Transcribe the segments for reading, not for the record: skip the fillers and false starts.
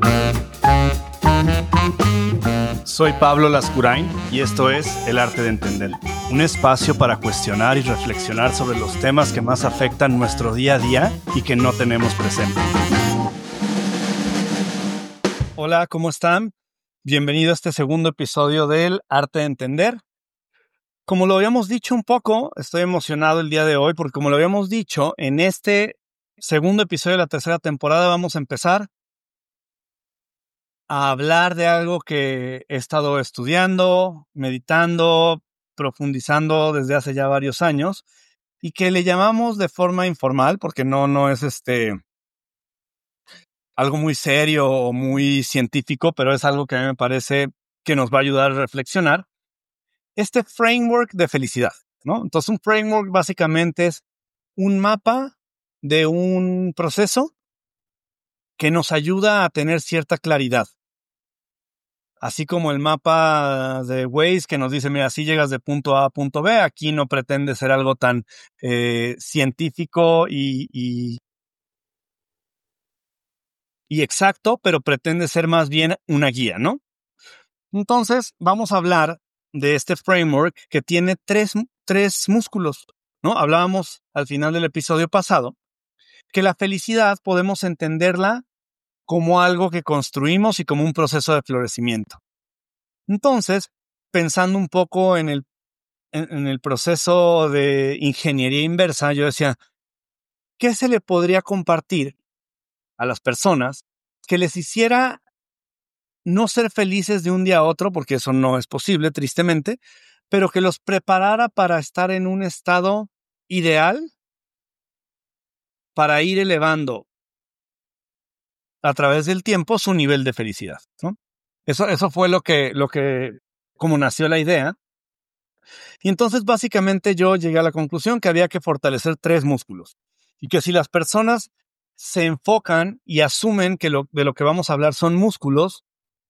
Soy Pablo Lascurain y esto es El Arte de Entender, un espacio para cuestionar y reflexionar sobre los temas que más afectan nuestro día a día y que no tenemos presente. Hola, ¿cómo están? Bienvenido a este segundo episodio del Arte de Entender. Como lo habíamos dicho un poco, estoy emocionado el día de hoy porque como lo habíamos dicho, en este segundo episodio de la tercera temporada vamos a empezar a hablar de algo que he estado estudiando, meditando, profundizando desde hace ya varios años y que le llamamos de forma informal porque no es algo muy serio o muy científico, pero es algo que a mí me parece que nos va a ayudar a reflexionar. Este framework de felicidad, ¿no? Entonces, un framework básicamente es un mapa de un proceso que nos ayuda a tener cierta claridad. Así como el mapa de Waze que nos dice, mira, si llegas de punto A a punto B, aquí no pretende ser algo tan científico y exacto, pero pretende ser más bien una guía, ¿no? Entonces, vamos a hablar de este framework que tiene tres músculos, ¿no? Hablábamos al final del episodio pasado que la felicidad podemos entenderla como algo que construimos y como un proceso de florecimiento. Entonces, pensando un poco en el proceso de ingeniería inversa, yo decía, ¿qué se le podría compartir a las personas que les hiciera no ser felices de un día a otro, porque eso no es posible, tristemente, pero que los preparara para estar en un estado ideal para ir elevando a través del tiempo su nivel de felicidad, ¿no? Eso fue lo que, como nació la idea. Y entonces básicamente yo llegué a la conclusión que había que fortalecer tres músculos y que si las personas se enfocan y asumen que de lo que vamos a hablar son músculos,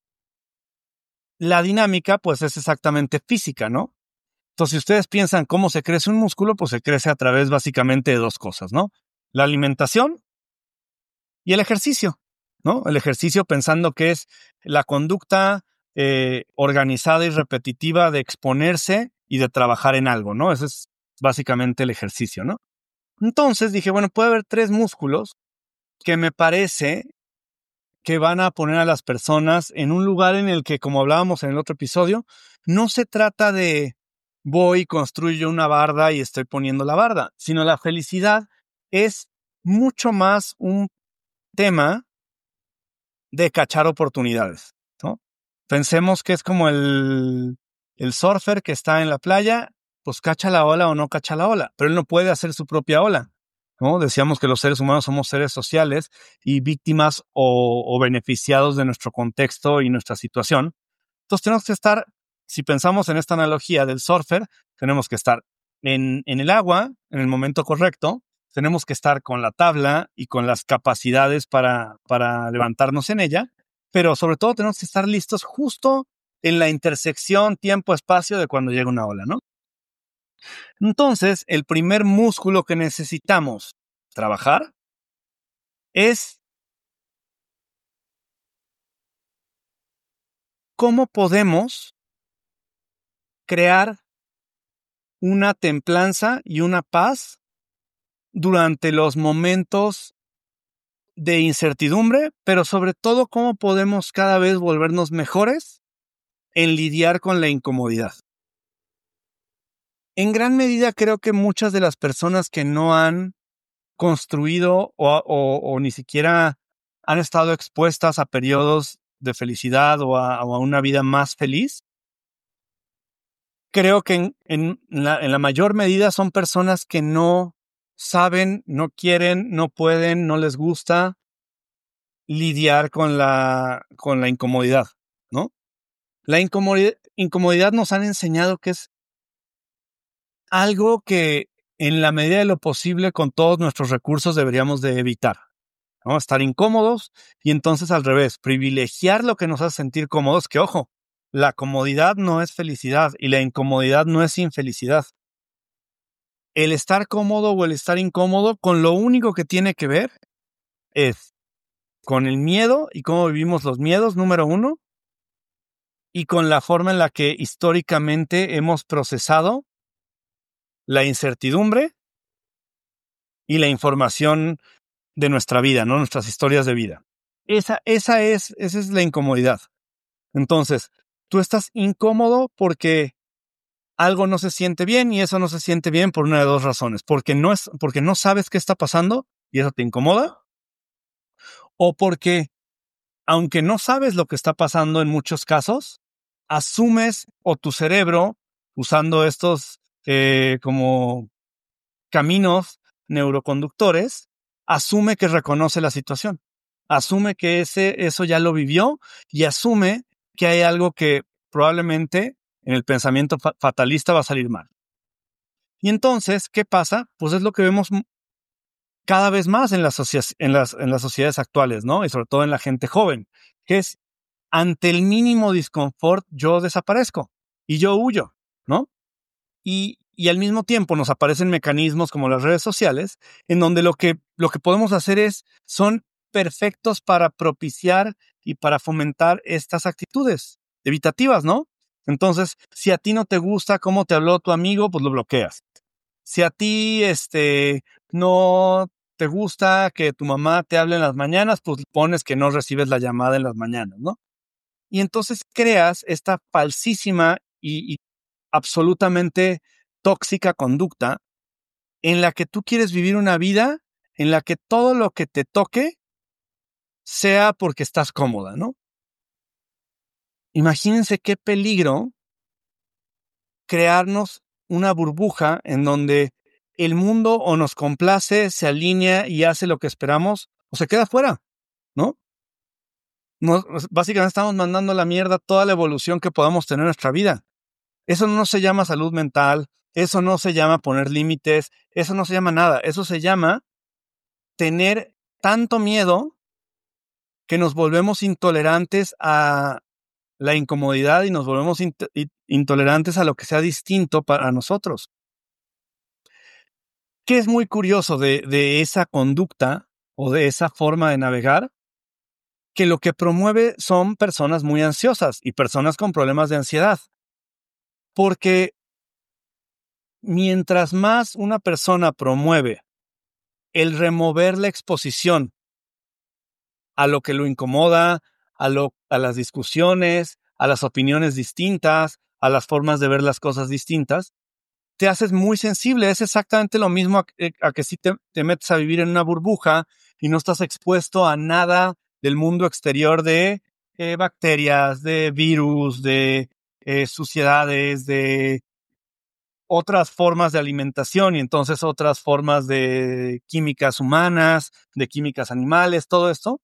la dinámica pues es exactamente física, ¿no? Entonces si ustedes piensan cómo se crece un músculo, pues se crece a través básicamente de dos cosas, ¿no? La alimentación y el ejercicio, ¿no? El ejercicio pensando que es la conducta organizada y repetitiva de exponerse y de trabajar en algo, ¿no? Ese es básicamente el ejercicio, ¿no? Entonces dije, bueno, puede haber tres músculos que me parece que van a poner a las personas en un lugar en el que, como hablábamos en el otro episodio, no se trata de voy, construyo una barda y estoy poniendo la barda, sino la felicidad es mucho más un tema de cachar oportunidades, ¿no? Pensemos que es como el surfer que está en la playa, pues cacha la ola o no cacha la ola, pero él no puede hacer su propia ola, ¿no? Decíamos que los seres humanos somos seres sociales y víctimas o beneficiados de nuestro contexto y nuestra situación. Entonces tenemos que estar, si pensamos en esta analogía del surfer, tenemos que estar en el agua en el momento correcto, tenemos que estar con la tabla y con las capacidades para levantarnos en ella, pero sobre todo tenemos que estar listos justo en la intersección tiempo-espacio de cuando llega una ola, ¿no? Entonces, el primer músculo que necesitamos trabajar es cómo podemos crear una templanza y una paz durante los momentos de incertidumbre, pero sobre todo cómo podemos cada vez volvernos mejores en lidiar con la incomodidad. En gran medida creo que muchas de las personas que no han construido o ni siquiera han estado expuestas a periodos de felicidad o a una vida más feliz, creo que en la mayor medida son personas que no saben, no quieren, no pueden, no les gusta lidiar con la incomodidad, ¿no? La incomodidad nos han enseñado que es algo que en la medida de lo posible con todos nuestros recursos deberíamos de evitar, ¿no? Estar incómodos y entonces al revés, privilegiar lo que nos hace sentir cómodos, que ojo, la comodidad no es felicidad y la incomodidad no es infelicidad. El estar cómodo o el estar incómodo con lo único que tiene que ver es con el miedo y cómo vivimos los miedos, número uno, y con la forma en la que históricamente hemos procesado la incertidumbre y la información de nuestra vida, ¿no? Nuestras historias de vida. Esa es la incomodidad. Entonces, tú estás incómodo porque algo no se siente bien y eso no se siente bien por una de dos razones. Porque no sabes qué está pasando y eso te incomoda. O porque, aunque no sabes lo que está pasando en muchos casos, asumes o tu cerebro, usando estos como caminos neuroconductores, asume que reconoce la situación. Asume que eso ya lo vivió y asume que hay algo que probablemente en el pensamiento fatalista va a salir mal. Y entonces, ¿qué pasa? Pues es lo que vemos cada vez más en las sociedades actuales, ¿no? Y sobre todo en la gente joven, que es ante el mínimo disconfort yo desaparezco y yo huyo, ¿no? Y al mismo tiempo nos aparecen mecanismos como las redes sociales, en donde lo que podemos hacer son perfectos para propiciar y para fomentar estas actitudes evitativas, ¿no? Entonces, si a ti no te gusta cómo te habló tu amigo, pues lo bloqueas. Si a ti, no te gusta que tu mamá te hable en las mañanas, pues pones que no recibes la llamada en las mañanas, ¿no? Y entonces creas esta falsísima y absolutamente tóxica conducta en la que tú quieres vivir una vida en la que todo lo que te toque sea porque estás cómoda, ¿no? Imagínense qué peligro crearnos una burbuja en donde el mundo o nos complace, se alinea y hace lo que esperamos o se queda fuera, ¿no? Básicamente estamos mandando a la mierda toda la evolución que podamos tener en nuestra vida. Eso no se llama salud mental, eso no se llama poner límites, eso no se llama nada, eso se llama tener tanto miedo que nos volvemos intolerantes a la incomodidad y nos volvemos intolerantes a lo que sea distinto para nosotros. ¿Qué es muy curioso de esa conducta o de esa forma de navegar? Que lo que promueve son personas muy ansiosas y personas con problemas de ansiedad. Porque mientras más una persona promueve el remover la exposición a lo que lo incomoda, a las discusiones, a las opiniones distintas, a las formas de ver las cosas distintas, te haces muy sensible. Es exactamente lo mismo a que si te metes a vivir en una burbuja y no estás expuesto a nada del mundo exterior de bacterias, de virus, de suciedades, de otras formas de alimentación y entonces otras formas de químicas humanas, de químicas animales, todo esto.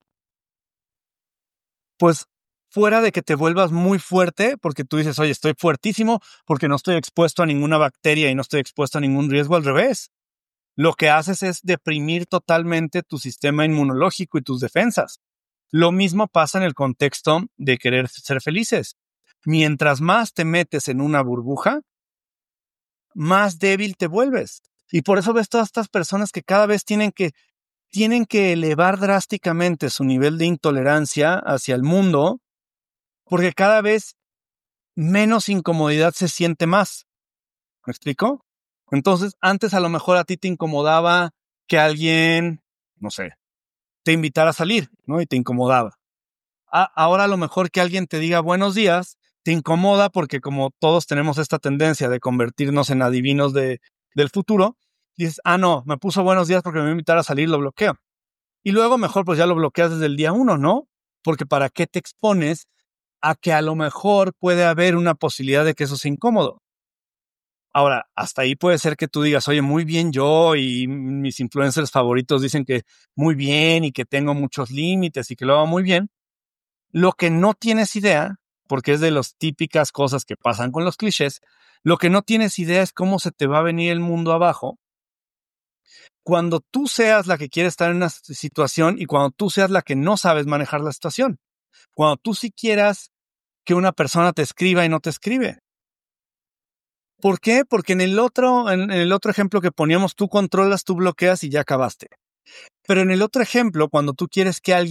Pues fuera de que te vuelvas muy fuerte, porque tú dices, oye, estoy fuertísimo porque no estoy expuesto a ninguna bacteria y no estoy expuesto a ningún riesgo, al revés. Lo que haces es deprimir totalmente tu sistema inmunológico y tus defensas. Lo mismo pasa en el contexto de querer ser felices. Mientras más te metes en una burbuja, más débil te vuelves. Y por eso ves todas estas personas que cada vez tienen que elevar drásticamente su nivel de intolerancia hacia el mundo, porque cada vez menos incomodidad se siente más. ¿Me explico? Entonces, antes a lo mejor a ti te incomodaba que alguien, no sé, te invitara a salir, ¿no? Y te incomodaba. Ahora a lo mejor que alguien te diga buenos días, te incomoda porque como todos tenemos esta tendencia de convertirnos en adivinos del futuro, dices, no, me puso buenos días porque me va a invitar a salir, lo bloqueo. Y luego mejor pues ya lo bloqueas desde el día 1, ¿no? Porque ¿para qué te expones a que a lo mejor puede haber una posibilidad de que eso sea incómodo? Ahora, hasta ahí puede ser que tú digas, oye, muy bien yo y mis influencers favoritos dicen que muy bien y que tengo muchos límites y que lo hago muy bien. Lo que no tienes idea, porque es de las típicas cosas que pasan con los clichés, lo que no tienes idea es cómo se te va a venir el mundo abajo cuando tú seas la que quiere estar en una situación y cuando tú seas la que no sabes manejar la situación. Cuando tú sí quieras que una persona te escriba y no te escribe. ¿Por qué? Porque en el otro ejemplo que poníamos, tú controlas, tú bloqueas y ya acabaste. Pero en el otro ejemplo, cuando tú quieres que alguien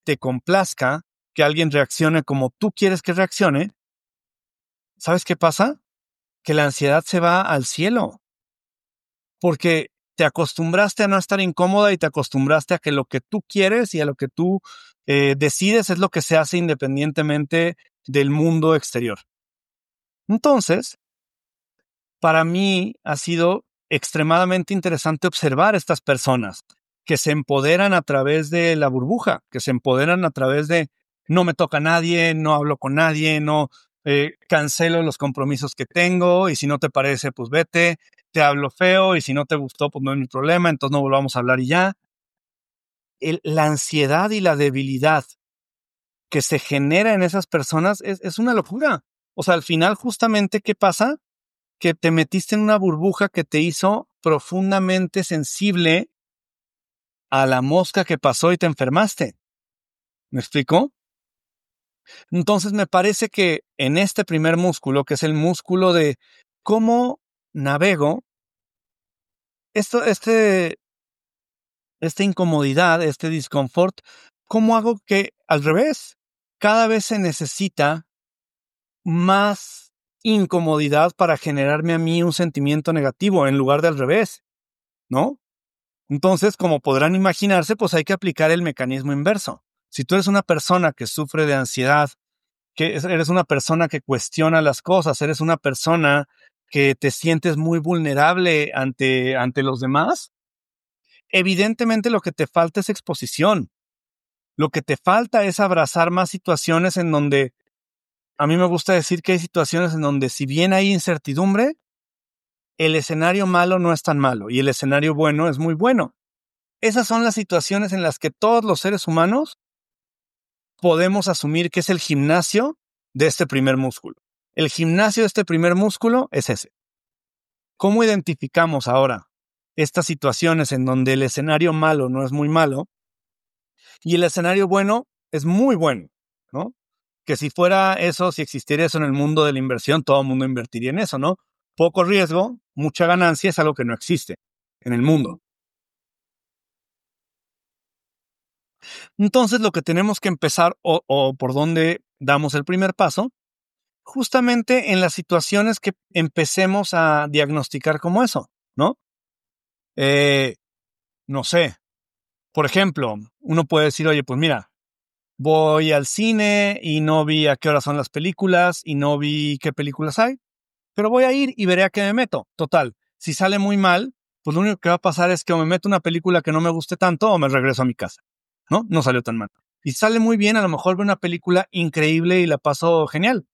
te complazca que alguien reaccione como tú quieres que reaccione, ¿sabes qué pasa? Que la ansiedad se va al cielo, porque te acostumbraste a no estar incómoda y te acostumbraste a que lo que tú quieres y a lo que tú decides es lo que se hace independientemente del mundo exterior. Entonces, para mí ha sido extremadamente interesante observar estas personas que se empoderan a través de la burbuja, que se empoderan a través de no me toca a nadie, no hablo con nadie, no cancelo los compromisos que tengo y si no te parece, pues vete, te hablo feo y si no te gustó, pues no es mi problema, entonces no volvamos a hablar y ya. La ansiedad y la debilidad que se genera en esas personas es una locura. O sea, al final justamente, ¿qué pasa? Que te metiste en una burbuja que te hizo profundamente sensible a la mosca que pasó y te enfermaste. ¿Me explico? Entonces me parece que en este primer músculo, que es el músculo de cómo navego, esto, esta incomodidad, este discomfort, ¿cómo hago que al revés? Cada vez se necesita más incomodidad para generarme a mí un sentimiento negativo en lugar de al revés, ¿no? Entonces, como podrán imaginarse, pues hay que aplicar el mecanismo inverso. Si tú eres una persona que sufre de ansiedad, que eres una persona que cuestiona las cosas, eres una persona que te sientes muy vulnerable ante los demás, evidentemente lo que te falta es exposición. Lo que te falta es abrazar más situaciones en donde, a mí me gusta decir que hay situaciones en donde si bien hay incertidumbre, el escenario malo no es tan malo y el escenario bueno es muy bueno. Esas son las situaciones en las que todos los seres humanos podemos asumir que es el gimnasio de este primer músculo. El gimnasio de este primer músculo es ese. ¿Cómo identificamos ahora estas situaciones en donde el escenario malo no es muy malo y el escenario bueno es muy bueno, ¿no? Que si fuera eso, si existiera eso en el mundo de la inversión, todo el mundo invertiría en eso, ¿no? Poco riesgo, mucha ganancia es algo que no existe en el mundo. Entonces, lo que tenemos que empezar o por dónde damos el primer paso, justamente en las situaciones que empecemos a diagnosticar como eso, ¿no? Eh, no sé, por ejemplo, uno puede decir, oye, pues mira, voy al cine y no vi a qué hora son las películas y no vi qué películas hay, pero voy a ir y veré a qué me meto. Total, si sale muy mal, pues lo único que va a pasar es que o me meto una película que no me guste tanto o me regreso a mi casa, ¿no? No salió tan mal. Y si sale muy bien, a lo mejor veo una película increíble y la paso genial.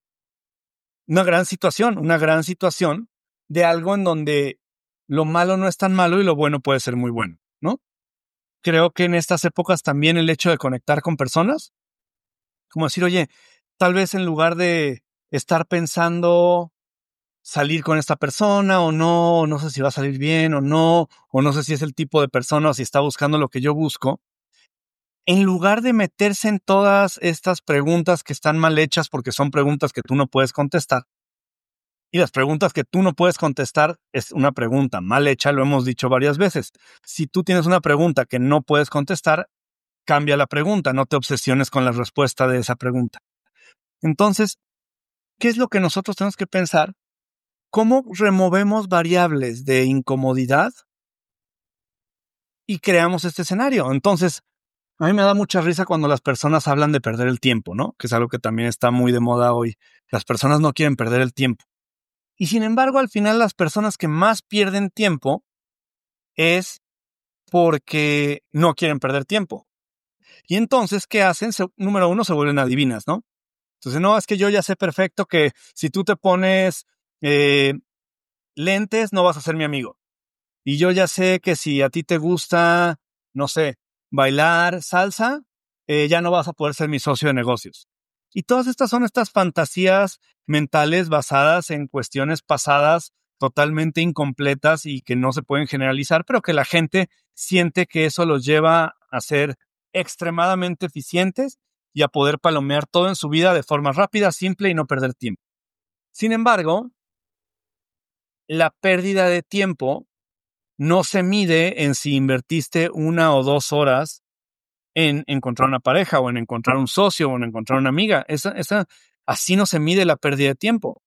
Una gran situación de algo en donde lo malo no es tan malo y lo bueno puede ser muy bueno, ¿no? Creo que en estas épocas también el hecho de conectar con personas, como decir, oye, tal vez en lugar de estar pensando salir con esta persona o no sé si va a salir bien o no sé si es el tipo de persona o si está buscando lo que yo busco, en lugar de meterse en todas estas preguntas que están mal hechas porque son preguntas que tú no puedes contestar, y las preguntas que tú no puedes contestar es una pregunta mal hecha, lo hemos dicho varias veces. Si tú tienes una pregunta que no puedes contestar, cambia la pregunta, no te obsesiones con la respuesta de esa pregunta. Entonces, ¿qué es lo que nosotros tenemos que pensar? ¿Cómo removemos variables de incomodidad y creamos este escenario? Entonces, a mí me da mucha risa cuando las personas hablan de perder el tiempo, ¿no? Que es algo que también está muy de moda hoy. Las personas no quieren perder el tiempo. Y sin embargo, al final las personas que más pierden tiempo es porque no quieren perder tiempo. Y entonces, ¿qué hacen? Número uno, se vuelven adivinas, ¿no? Entonces, no, es que yo ya sé perfecto que si tú te pones eh, lentes, no vas a ser mi amigo. Y yo ya sé que si a ti te gusta, no sé, bailar salsa, ya no vas a poder ser mi socio de negocios. Y todas estas son estas fantasías mentales basadas en cuestiones pasadas totalmente incompletas y que no se pueden generalizar, pero que la gente siente que eso los lleva a ser extremadamente eficientes y a poder palomear todo en su vida de forma rápida, simple y no perder tiempo. Sin embargo, la pérdida de tiempo no se mide en si invertiste 1 o 2 horas en encontrar una pareja o en encontrar un socio o en encontrar una amiga. Así no se mide la pérdida de tiempo.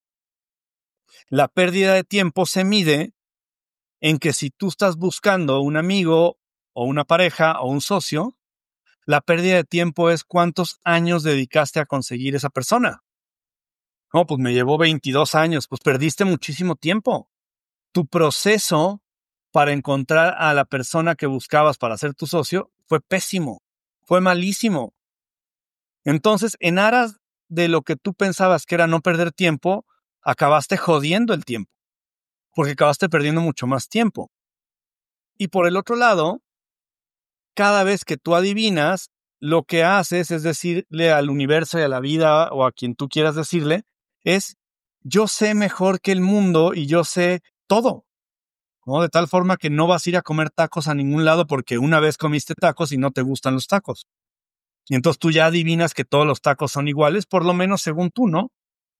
La pérdida de tiempo se mide en que si tú estás buscando un amigo o una pareja o un socio, la pérdida de tiempo es cuántos años dedicaste a conseguir esa persona. No, pues me llevó 22 años, pues perdiste muchísimo tiempo. Tu proceso para encontrar a la persona que buscabas para ser tu socio fue pésimo, fue malísimo. Entonces, en aras de lo que tú pensabas que era no perder tiempo, acabaste jodiendo el tiempo, porque acabaste perdiendo mucho más tiempo. Y por el otro lado, cada vez que tú adivinas, lo que haces es decirle al universo y a la vida o a quien tú quieras decirle, es yo sé mejor que el mundo y yo sé todo, ¿no? De tal forma que no vas a ir a comer tacos a ningún lado porque una vez comiste tacos y no te gustan los tacos. Y entonces tú ya adivinas que todos los tacos son iguales, por lo menos según tú, ¿no?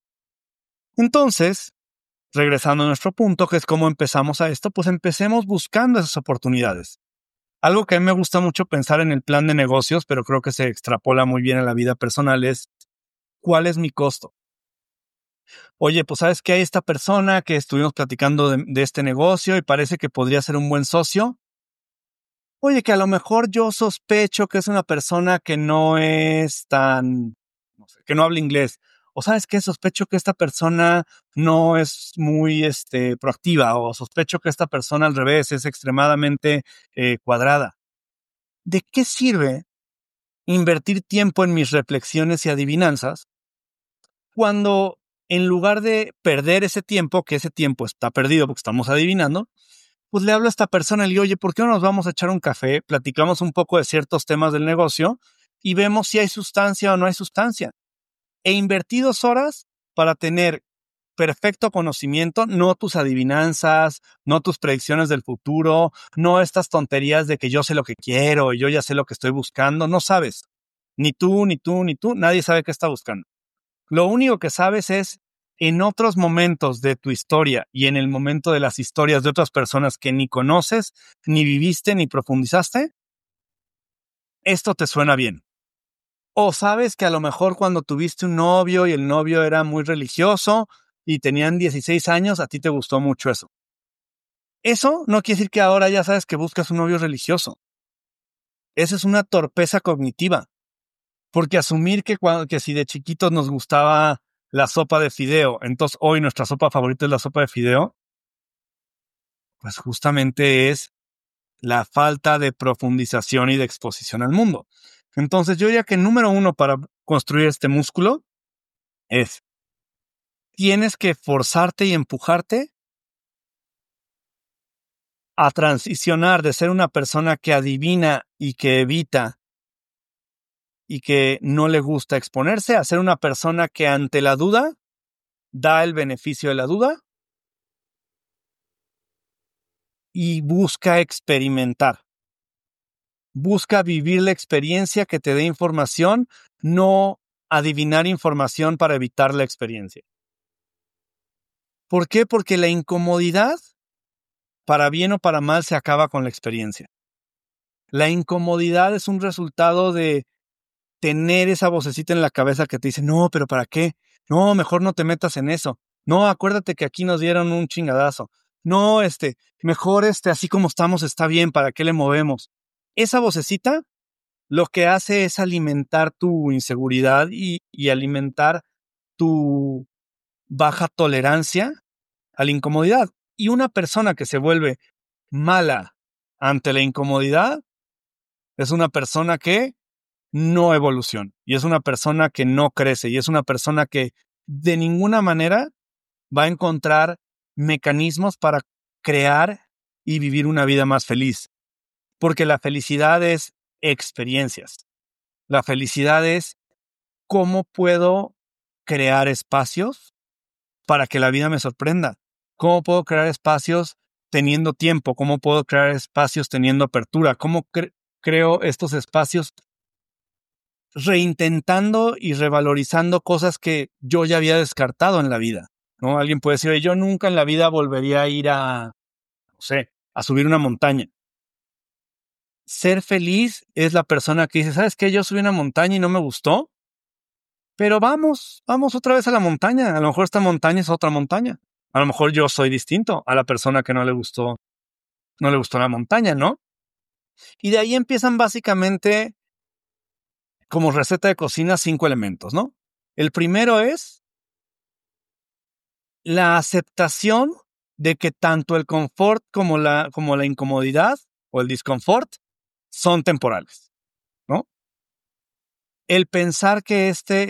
Entonces, regresando a nuestro punto, que es cómo empezamos a esto, pues empecemos buscando esas oportunidades. Algo que a mí me gusta mucho pensar en el plan de negocios, pero creo que se extrapola muy bien a la vida personal, es ¿cuál es mi costo? Oye, pues sabes que hay esta persona que estuvimos platicando de este negocio y parece que podría ser un buen socio. Oye, que a lo mejor yo sospecho que es una persona que no es tan, no sé, que no habla inglés. O sabes qué, sospecho que esta persona no es muy proactiva, o sospecho que esta persona al revés es extremadamente cuadrada. ¿De qué sirve invertir tiempo en mis reflexiones y adivinanzas cuando en lugar de perder ese tiempo, que ese tiempo está perdido porque estamos adivinando, pues le hablo a esta persona y le digo, oye, ¿por qué no nos vamos a echar un café? Platicamos un poco de ciertos temas del negocio y vemos si hay sustancia o no hay sustancia. E invertí 2 horas para tener perfecto conocimiento, no tus adivinanzas, no tus predicciones del futuro, no estas tonterías de que yo sé lo que quiero y yo ya sé lo que estoy buscando, no sabes. Ni tú, ni tú, ni tú, nadie sabe qué está buscando. Lo único que sabes es en otros momentos de tu historia y en el momento de las historias de otras personas que ni conoces, ni viviste, ni profundizaste, esto te suena bien. O sabes que a lo mejor cuando tuviste un novio y el novio era muy religioso y tenían 16 años, a ti te gustó mucho eso. Eso no quiere decir que ahora ya sabes que buscas un novio religioso. Esa es una torpeza cognitiva. Porque asumir que si de chiquitos nos gustaba la sopa de fideo, entonces hoy nuestra sopa favorita es la sopa de fideo, pues justamente es la falta de profundización y de exposición al mundo. Entonces yo diría que número uno para construir este músculo es, tienes que forzarte y empujarte a transicionar de ser una persona que adivina y que evita y que no le gusta exponerse a ser una persona que ante la duda da el beneficio de la duda y busca experimentar. Busca vivir la experiencia que te dé información, no adivinar información para evitar la experiencia. ¿Por qué? Porque la incomodidad, para bien o para mal, se acaba con la experiencia. La incomodidad es un resultado de tener esa vocecita en la cabeza que te dice, no, pero ¿para qué? No, mejor no te metas en eso. No, acuérdate que aquí nos dieron un chingadazo. No, mejor así como estamos está bien, ¿para qué le movemos? Esa vocecita lo que hace es alimentar tu inseguridad y alimentar tu baja tolerancia a la incomodidad. Y una persona que se vuelve mala ante la incomodidad es una persona que no evoluciona y es una persona que no crece y es una persona que de ninguna manera va a encontrar mecanismos para crear y vivir una vida más feliz. Porque la felicidad es experiencias. La felicidad es cómo puedo crear espacios para que la vida me sorprenda. ¿Cómo puedo crear espacios teniendo tiempo? ¿Cómo puedo crear espacios teniendo apertura? ¿Cómo creo estos espacios reintentando y revalorizando cosas que yo ya había descartado en la vida? ¿No? Alguien puede decir, yo nunca en la vida volvería a ir no sé, a subir una montaña. ser feliz es la persona que dice, ¿sabes qué? Yo subí una montaña y no me gustó, pero vamos otra vez a la montaña. A lo mejor esta montaña es otra montaña. A lo mejor yo soy distinto a la persona que no le gustó la montaña, ¿no? Y de ahí empiezan básicamente, como receta de cocina, 5 elementos, ¿no? El primero es la aceptación de que tanto el confort como la incomodidad o el disconfort son temporales, ¿no? El pensar que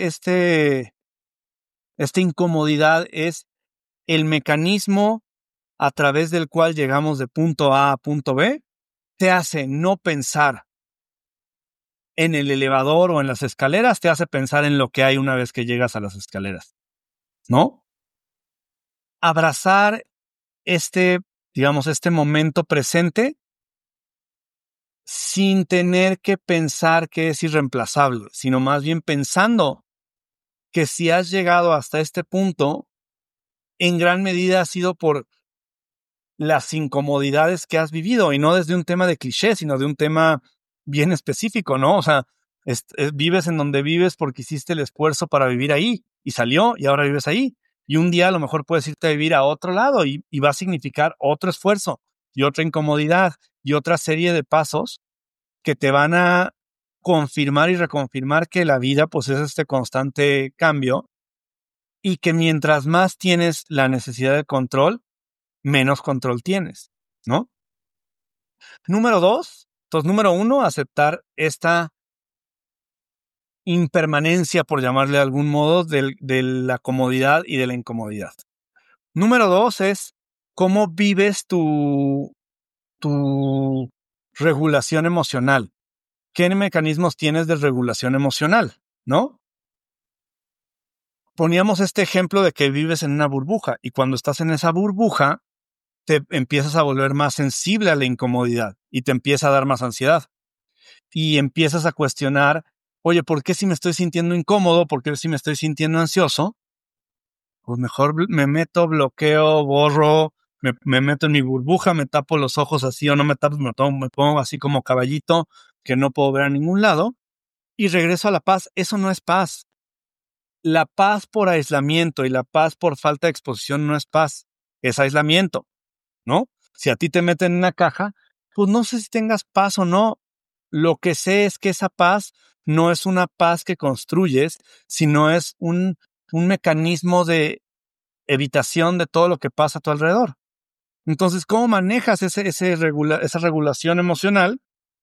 esta incomodidad es el mecanismo a través del cual llegamos de punto A a punto B, te hace no pensar en el elevador o en las escaleras, te hace pensar en lo que hay una vez que llegas a las escaleras, ¿no? Abrazar este momento presente sin tener que pensar que es irreemplazable, sino más bien pensando que si has llegado hasta este punto, en gran medida ha sido por las incomodidades que has vivido, y no desde un tema de cliché, sino de un tema bien específico, ¿no? O sea, vives en donde vives porque hiciste el esfuerzo para vivir ahí, y salió, y ahora vives ahí. Y un día a lo mejor puedes irte a vivir a otro lado, y va a significar otro esfuerzo, y otra incomodidad, y otra serie de pasos que te van a confirmar y reconfirmar que la vida pues es este constante cambio, y que mientras más tienes la necesidad de control, menos control tienes, ¿no? Número 2, entonces número 1, aceptar esta impermanencia, por llamarle de algún modo, de la comodidad y de la incomodidad. Número 2 es cómo vives tu regulación emocional. ¿Qué mecanismos tienes de regulación emocional, no? Poníamos este ejemplo de que vives en una burbuja, y cuando estás en esa burbuja, te empiezas a volver más sensible a la incomodidad y te empieza a dar más ansiedad. Y empiezas a cuestionar, oye, ¿por qué si me estoy sintiendo incómodo? ¿Por qué si me estoy sintiendo ansioso? Pues mejor me meto, bloqueo, borro, me meto en mi burbuja, me tapo los ojos así, o no me tapo, me pongo así como caballito que no puedo ver a ningún lado, y regreso a la paz. Eso no es paz. La paz por aislamiento y la paz por falta de exposición no es paz, es aislamiento, ¿no? Si a ti te meten en una caja, pues no sé si tengas paz o no. Lo que sé es que esa paz no es una paz que construyes, sino es un mecanismo de evitación de todo lo que pasa a tu alrededor. Entonces, ¿cómo manejas esa regulación emocional?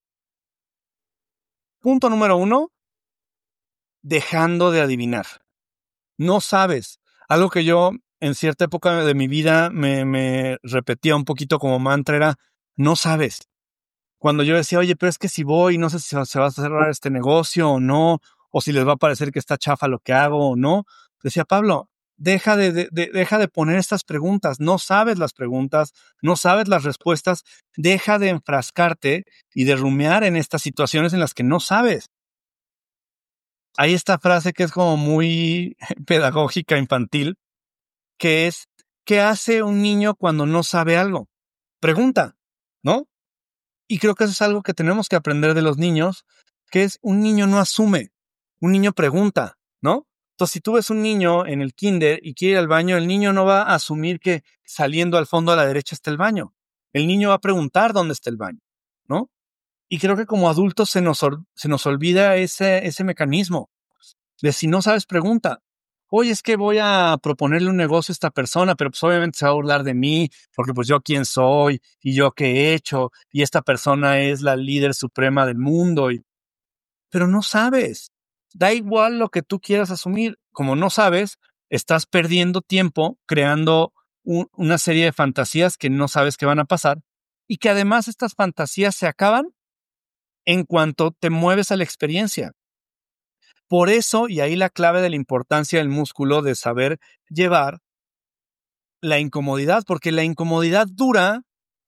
Punto número 1, dejando de adivinar. No sabes. Algo que yo en cierta época de mi vida me repetía un poquito como mantra era, no sabes. Cuando yo decía, oye, pero es que si voy, no sé si se va a cerrar este negocio o no, o si les va a parecer que está chafa lo que hago o no. Decía, Pablo, deja de poner estas preguntas. No sabes las preguntas, no sabes las respuestas. Deja de enfrascarte y de rumiar en estas situaciones en las que no sabes. Hay esta frase que es como muy pedagógica, infantil, que es, ¿qué hace un niño cuando no sabe algo? Pregunta, ¿no? Y creo que eso es algo que tenemos que aprender de los niños, que es un niño no asume, un niño pregunta, ¿no? Entonces, si tú ves un niño en el kinder y quiere ir al baño, el niño no va a asumir que saliendo al fondo a la derecha está el baño. El niño va a preguntar dónde está el baño, ¿no? Y creo que como adultos se nos olvida ese mecanismo de si no sabes, pregunta. Oye, es que voy a proponerle un negocio a esta persona, pero pues obviamente se va a burlar de mí, porque pues yo quién soy, y yo qué he hecho, y esta persona es la líder suprema del mundo, pero no sabes. Da igual lo que tú quieras asumir. Como no sabes, estás perdiendo tiempo creando una serie de fantasías que no sabes que van a pasar, y que además estas fantasías se acaban en cuanto te mueves a la experiencia. Por eso, y ahí la clave de la importancia del músculo, de saber llevar la incomodidad, porque la incomodidad dura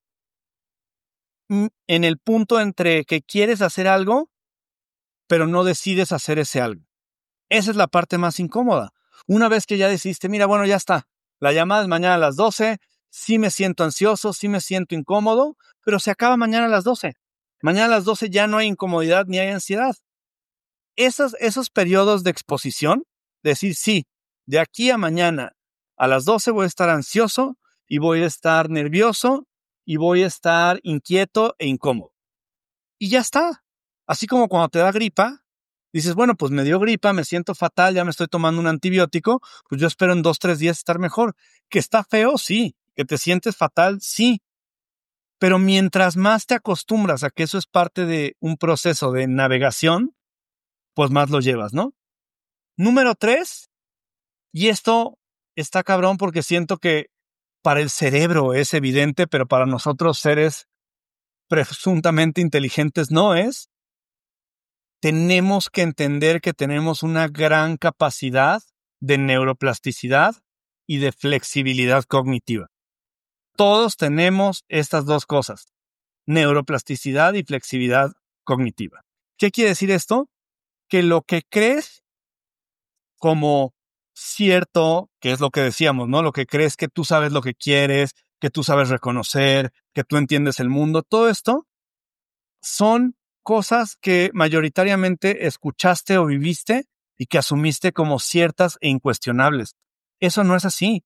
en el punto entre que quieres hacer algo, pero no decides hacer ese algo. Esa es la parte más incómoda. Una vez que ya decidiste, mira, bueno, ya está, la llamada es mañana a las 12, sí me siento ansioso, sí me siento incómodo, pero se acaba mañana a las 12. Mañana a las 12 ya no hay incomodidad ni hay ansiedad. Esos periodos de exposición, decir sí, de aquí a mañana a las 12 voy a estar ansioso y voy a estar nervioso y voy a estar inquieto e incómodo. Y ya está. Así como cuando te da gripa, dices, bueno, pues me dio gripa, me siento fatal, ya me estoy tomando un antibiótico, pues yo espero en 2-3 días estar mejor. ¿Que está feo? Sí. ¿Que te sientes fatal? Sí. Pero mientras más te acostumbras a que eso es parte de un proceso de navegación, pues más lo llevas, ¿no? Número 3, y esto está cabrón porque siento que para el cerebro es evidente, pero para nosotros seres presuntamente inteligentes no es. Tenemos que entender que tenemos una gran capacidad de neuroplasticidad y de flexibilidad cognitiva. Todos tenemos estas dos cosas, neuroplasticidad y flexibilidad cognitiva. ¿Qué quiere decir esto? Que lo que crees como cierto, que es lo que decíamos, ¿no? Lo que crees que tú sabes lo que quieres, que tú sabes reconocer, que tú entiendes el mundo, todo esto son cosas que mayoritariamente escuchaste o viviste y que asumiste como ciertas e incuestionables. Eso no es así.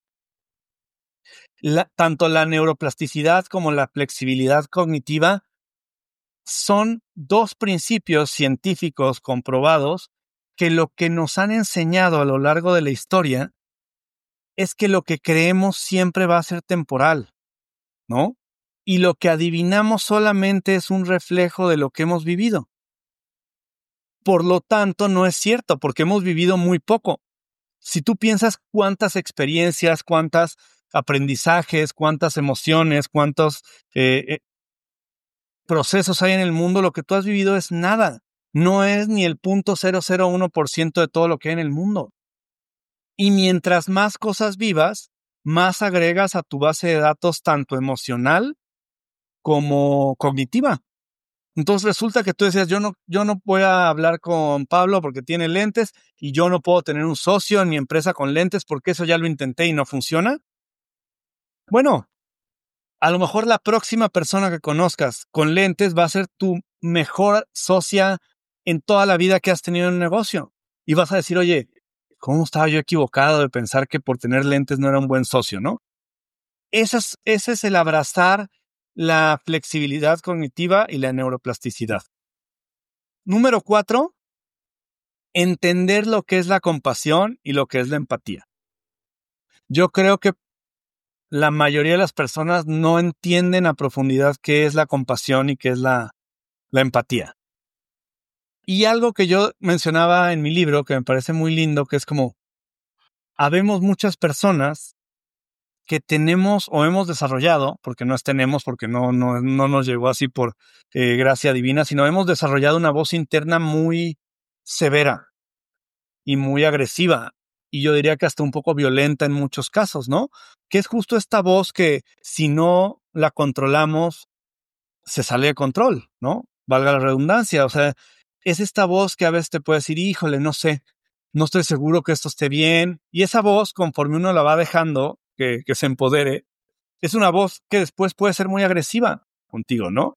Tanto la neuroplasticidad como la flexibilidad cognitiva son dos principios científicos comprobados que lo que nos han enseñado a lo largo de la historia es que lo que creemos siempre va a ser temporal, ¿no? Y lo que adivinamos solamente es un reflejo de lo que hemos vivido. Por lo tanto, no es cierto, porque hemos vivido muy poco. Si tú piensas cuántas experiencias, cuántos aprendizajes, cuántas emociones, cuántos procesos hay en el mundo, lo que tú has vivido es nada. No es ni el 0.001% de todo lo que hay en el mundo. Y mientras más cosas vivas, más agregas a tu base de datos tanto emocional como cognitiva. Entonces resulta que tú decías, yo no voy a hablar con Pablo porque tiene lentes y yo no puedo tener un socio en mi empresa con lentes porque eso ya lo intenté y no funciona. Bueno, a lo mejor la próxima persona que conozcas con lentes va a ser tu mejor socia en toda la vida que has tenido en un negocio. Y vas a decir, oye, ¿cómo estaba yo equivocado de pensar que por tener lentes no era un buen socio, no? Ese es el abrazar la flexibilidad cognitiva y la neuroplasticidad. Número 4, entender lo que es la compasión y lo que es la empatía. Yo creo que la mayoría de las personas no entienden a profundidad qué es la compasión y qué es la empatía. Y algo que yo mencionaba en mi libro, que me parece muy lindo, que es como, habemos muchas personas que tenemos o hemos desarrollado, porque no es tenemos, porque no nos llegó así por gracia divina, sino hemos desarrollado una voz interna muy severa y muy agresiva, y yo diría que hasta un poco violenta en muchos casos, ¿no? Que es justo esta voz que si no la controlamos, se sale de control, ¿no? Valga la redundancia, o sea, es esta voz que a veces te puede decir, híjole, no sé, no estoy seguro que esto esté bien, y esa voz, conforme uno la va dejando que se empodere, es una voz que después puede ser muy agresiva contigo, ¿no?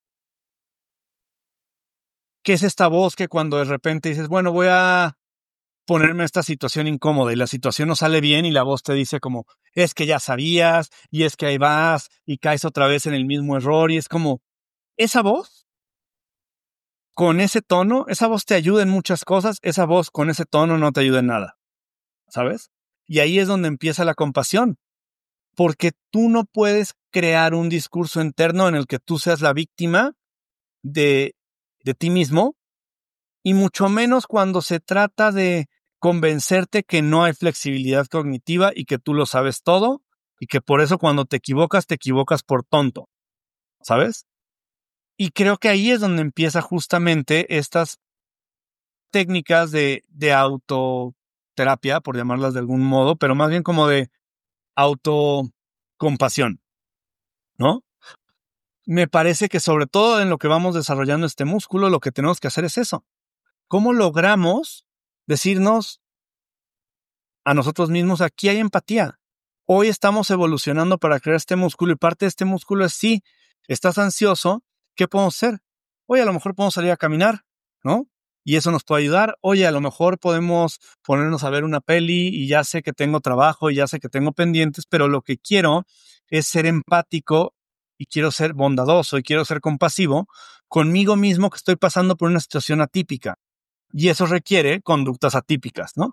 Que es esta voz que cuando de repente dices, bueno, voy a ponerme en esta situación incómoda y la situación no sale bien y la voz te dice como, es que ya sabías y es que ahí vas y caes otra vez en el mismo error y es como, esa voz con ese tono, esa voz te ayuda en muchas cosas, esa voz con ese tono no te ayuda en nada, ¿sabes? Y ahí es donde empieza la compasión, porque tú no puedes crear un discurso interno en el que tú seas la víctima de ti mismo, y mucho menos cuando se trata de convencerte que no hay flexibilidad cognitiva y que tú lo sabes todo y que por eso cuando te equivocas por tonto, ¿sabes? Y creo que ahí es donde empieza justamente estas técnicas de autoterapia, por llamarlas de algún modo, pero más bien como de autocompasión, ¿no? Me parece que sobre todo en lo que vamos desarrollando este músculo, lo que tenemos que hacer es eso. ¿Cómo logramos decirnos a nosotros mismos, aquí hay empatía? Hoy estamos evolucionando para crear este músculo y parte de este músculo es, sí, estás ansioso, ¿qué podemos hacer? oye, a lo mejor podemos salir a caminar, ¿no? Y eso nos puede ayudar. Oye, a lo mejor podemos ponernos a ver una peli y ya sé que tengo trabajo y ya sé que tengo pendientes, pero lo que quiero es ser empático y quiero ser bondadoso y quiero ser compasivo conmigo mismo que estoy pasando por una situación atípica. Y eso requiere conductas atípicas, ¿no?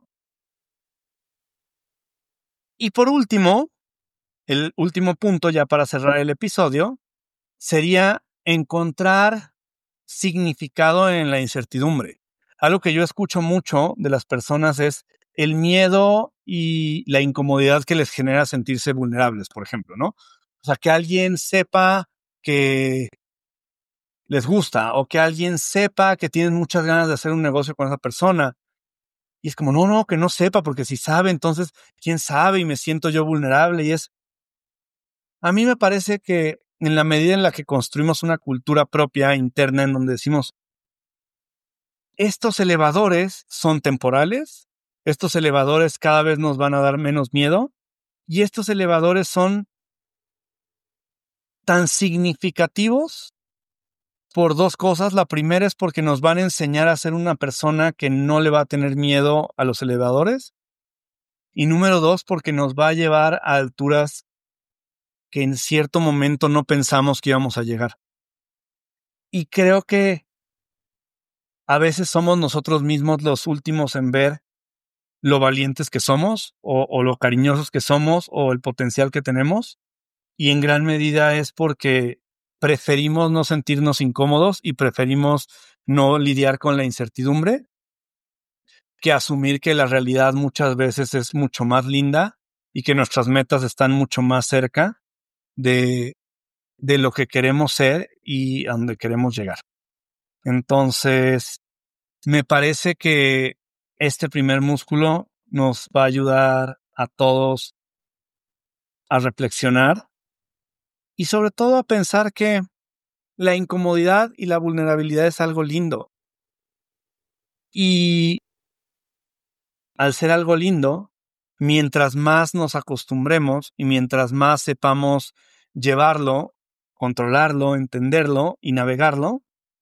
Y por último, el último punto ya para cerrar el episodio sería encontrar significado en la incertidumbre. Algo que yo escucho mucho de las personas es el miedo y la incomodidad que les genera sentirse vulnerables, por ejemplo, ¿no? O sea, que alguien sepa que les gusta o que alguien sepa que tienen muchas ganas de hacer un negocio con esa persona. Y es como, no, que no sepa, porque si sabe, entonces, ¿quién sabe? Y me siento yo vulnerable. Y a mí me parece que en la medida en la que construimos una cultura propia interna en donde decimos, estos elevadores son temporales, estos elevadores cada vez nos van a dar menos miedo y estos elevadores son tan significativos por dos cosas. La primera es porque nos van a enseñar a ser una persona que no le va a tener miedo a los elevadores. Y número dos, porque nos va a llevar a alturas que en cierto momento no pensamos que íbamos a llegar. Y creo que a veces somos nosotros mismos los últimos en ver lo valientes que somos o lo cariñosos que somos o el potencial que tenemos. Y en gran medida es porque preferimos no sentirnos incómodos y preferimos no lidiar con la incertidumbre que asumir que la realidad muchas veces es mucho más linda y que nuestras metas están mucho más cerca de lo que queremos ser y a donde queremos llegar. Entonces, me parece que este primer músculo nos va a ayudar a todos a reflexionar y sobre todo a pensar que la incomodidad y la vulnerabilidad es algo lindo. Y al ser algo lindo, mientras más nos acostumbremos y mientras más sepamos llevarlo, controlarlo, entenderlo y navegarlo,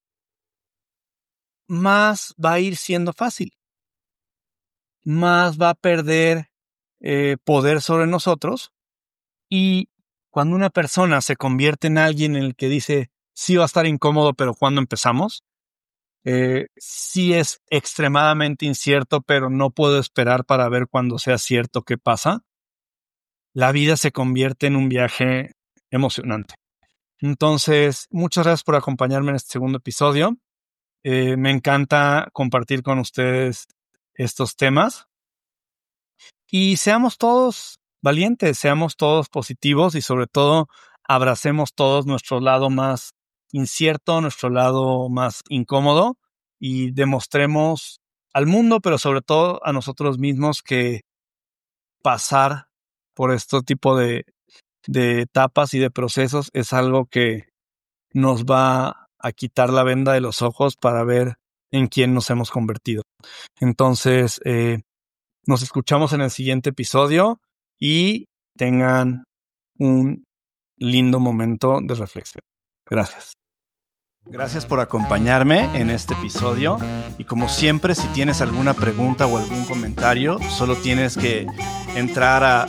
más va a ir siendo fácil, más va a perder poder sobre nosotros. Y cuando una persona se convierte en alguien en el que dice, sí va a estar incómodo, pero ¿cuándo empezamos? Sí es extremadamente incierto, pero no puedo esperar para ver cuando sea cierto qué pasa. La vida se convierte en un viaje emocionante. Entonces, muchas gracias por acompañarme en este segundo episodio. Me encanta compartir con ustedes estos temas y seamos todos valientes, seamos todos positivos y sobre todo abracemos todos nuestro lado más incierto, nuestro lado más incómodo y demostremos al mundo, pero sobre todo a nosotros mismos que pasar por este tipo de etapas y de procesos es algo que nos va a quitar la venda de los ojos para ver en quién nos hemos convertido. Entonces, nos escuchamos en el siguiente episodio y tengan un lindo momento de reflexión. Gracias. Gracias por acompañarme en este episodio y como siempre, si tienes alguna pregunta o algún comentario, solo tienes que entrar a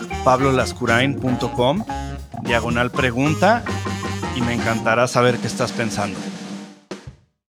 pablolascurain.com/pregunta y me encantará saber qué estás pensando.